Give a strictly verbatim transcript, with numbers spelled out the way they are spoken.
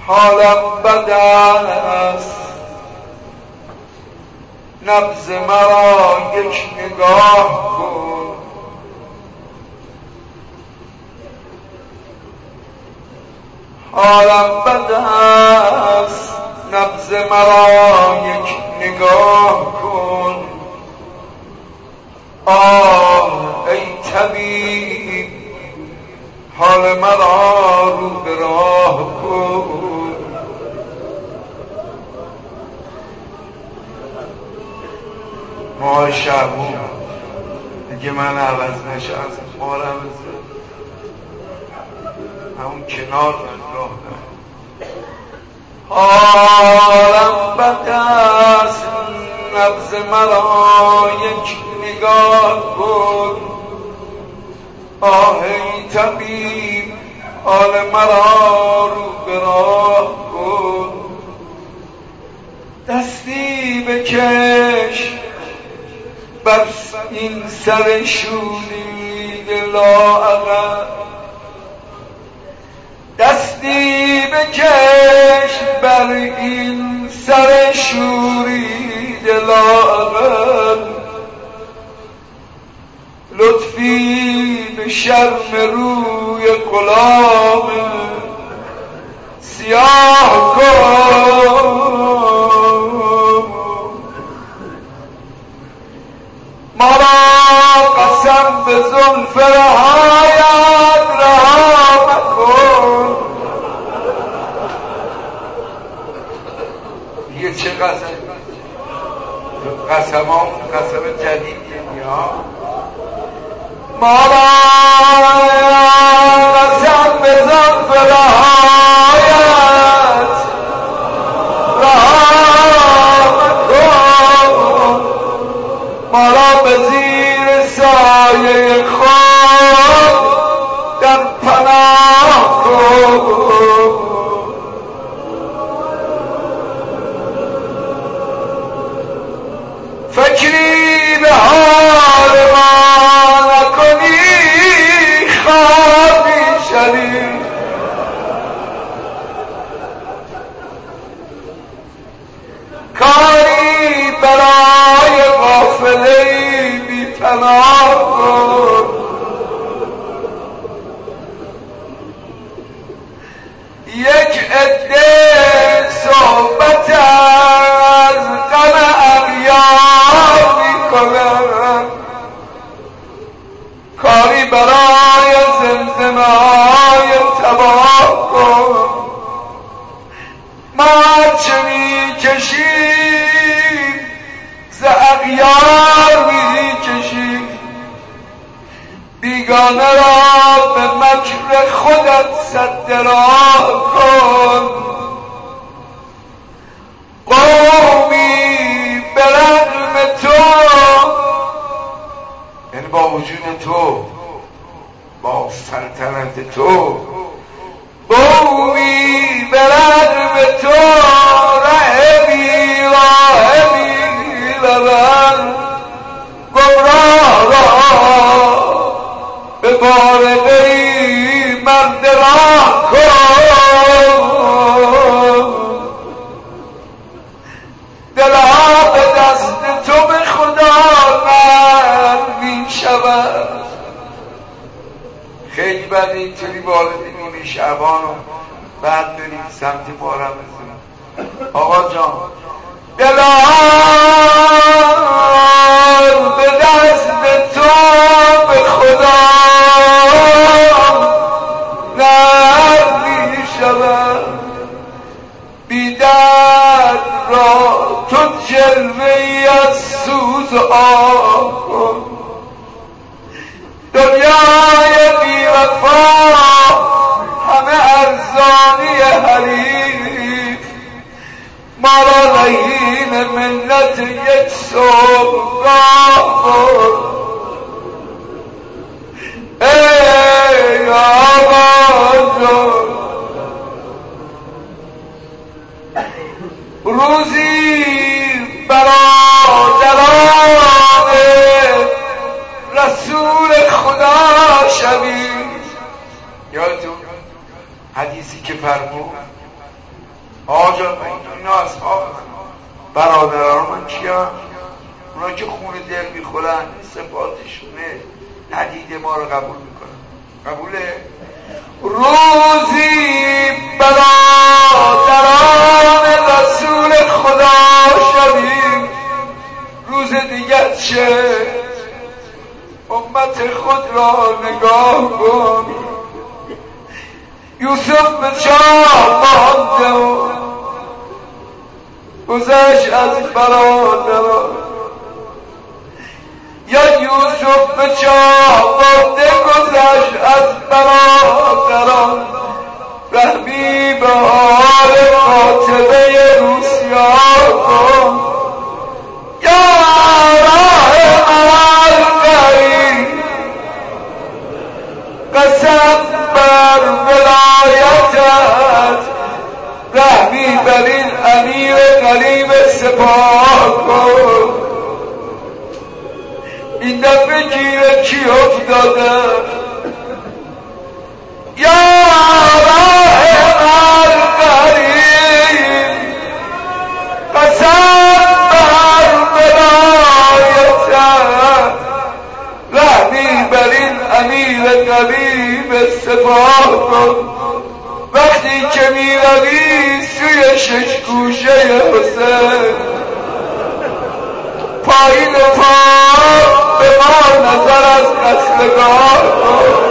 حالم بد است، نبض مرا یک نگاه کن. حالم بد است، نبض مرا یک نگاه کن. آه ای طبیب، حال مرا رو به راه کن. ما شرمون دیگه من عوض نشم، مارم همون کنار راه دارم. حالم بد است، نبض مرا یک نگاه کن. آه ای طبیب، حال مرا رو به راه کن. دستی بکش بر این سر شوریده لااقل، دستی بکش بر این سر شوریده لااقل. لطفی به شرم روی غلام سیاه کن. ما را قسم به زلف رهایت رها مکن. دیگه چه قسم؟ قسم ها قسم جدیدیه ها. ما را قسم به زلف رهایت رها مکن. ما را به زیر سایه خود در پناه کن. فکری به حال ما نکنی خوابی شدی. کاری برای غافلی بی پناه کن. یک عده صحبت از غم اغیار می کنن، کاری برای زمزمه های تباه کن. ما چه می کشیم ز اغیار می کشیم، بیگانه را به مکر خودت سد راه کن. قومی به رغم تو، یعنی با وجود تو، با سلطنت تو، قومی به رغم تو رهبی راهبی لبن گمراه را به بارقی مرد راه کن. دلها به دست تو به خدا نرم می شود. خیلی بعد اینطوری وارد نیمه شعبان و بعد بریم سمت محرم بزنیم. آقا جان دلها به دست تو به خدا نرم می شود. بی درد را تو جلوه‌ای از سوز آه کن. دنیای بی وفا همه ارزانی حریف، ما را رهین منت یک صبحگاه کن. ای آقا جان روزی برادران رسول خدا شوید. یادتون حدیثی که فرمود جان اینا اصحاب من، برادران من کیان؟ اونا که خون دل میخورن، صفاتشونه ندیده ما رو قبول میکنن. قبوله؟ روزی برادران رسول خدا شویم، روز دیگر چه؟ امت خود را نگاه کن، یوسف به چاه مانده و گذشت از برادران. یا یوسف به چاه مانده گذشت از برادران، رحمی به حال خاطبه روسیا کن. یا راه عمل قریب قسم بر ولایتت، رحمی بر این امیر غریب سپاه کن. این دفعه گیر کی افتاده؟ یا راه عمل قریب قسم بر ولایتت، رحمی بر این امیر غریب سپاه کن. وقتی که می روی سوی شش گوشه حسین، پایین پا به ما نظر از قتلگاه کن.